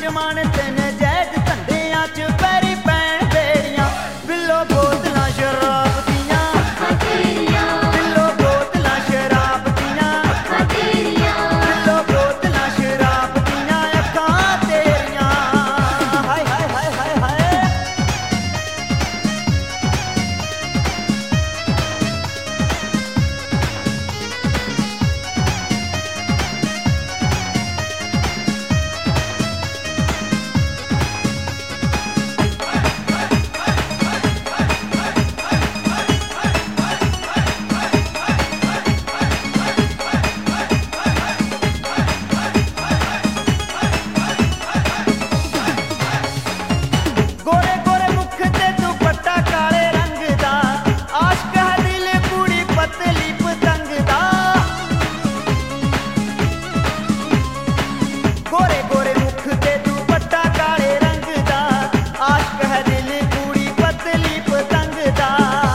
ਜਮਾਨ ਤੇ ਨਜਾਇਜ਼ ਧੰਦਿਆਂ 'ਚ ਪੈਰੀ ਪੈਣ ਬੇੜੀਆਂ ਬਿੱਲੋ ਬੋਤਲਾਂ ਸ਼ਰਾਬ ਦੀਆਂ ਬਿੱਲੋ ਬੋਤਲਾਂ ਸ਼ਰਾਬ ਦੀਆਂ ਬਿੱਲੋ ਬੋਤਲਾਂ ਸ਼ਰਾਬ ਦੀਆਂ ਅੱਖਾਂ ਤੇਰੀਆਂ ਹਾਏ ਹਾਏ ਹਾਏ ਹਾਏ ਹਾਏ। ਗੋਰੇ ਗੋਰੇ ਮੁੱਖ ਤੇ ਦੁਪੱਟਾ ਕਾਲੇ ਰੰਗ ਦਾ ਆਸ਼ਕ ਹੈ ਦਿਲ ਕੁੜੀ ਪਤਲੀ ਪਤੰਗ ਦਾ ਗੋਰੇ ਗੋਰੇ ਮੁੱਖ ਤੇ ਦੁਪੱਟਾ ਕਾਲੇ ਰੰਗ ਦਾ ਆਸ਼ਕ ਹੈ ਦਿਲ ਕੁੜੀ ਪਤਲੀ ਪਤੰਗ ਦਾ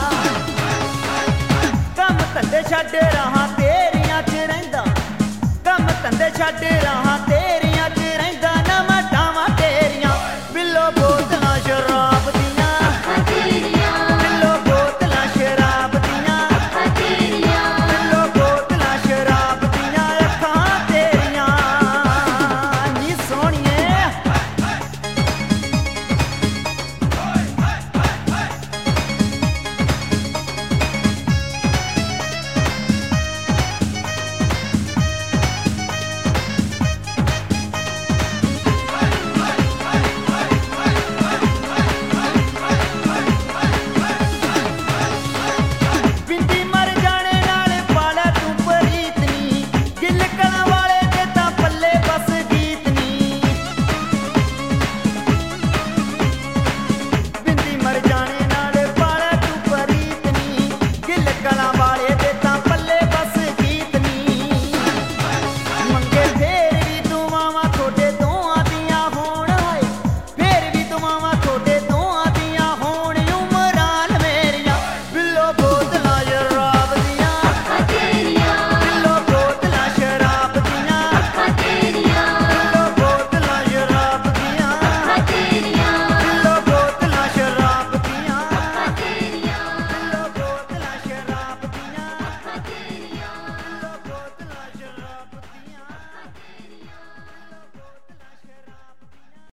ਕੰਮ ਧੰਦੇ ਛੱਡ ਰਾਹਾਂ ਤੇਰੀਆਂ 'ਚ ਰਹਿੰਦਾ ਕੰਮ ਧੰਦੇ ਛੱਡ ਰਾਹਾਂ ਤੇਰੀਆਂ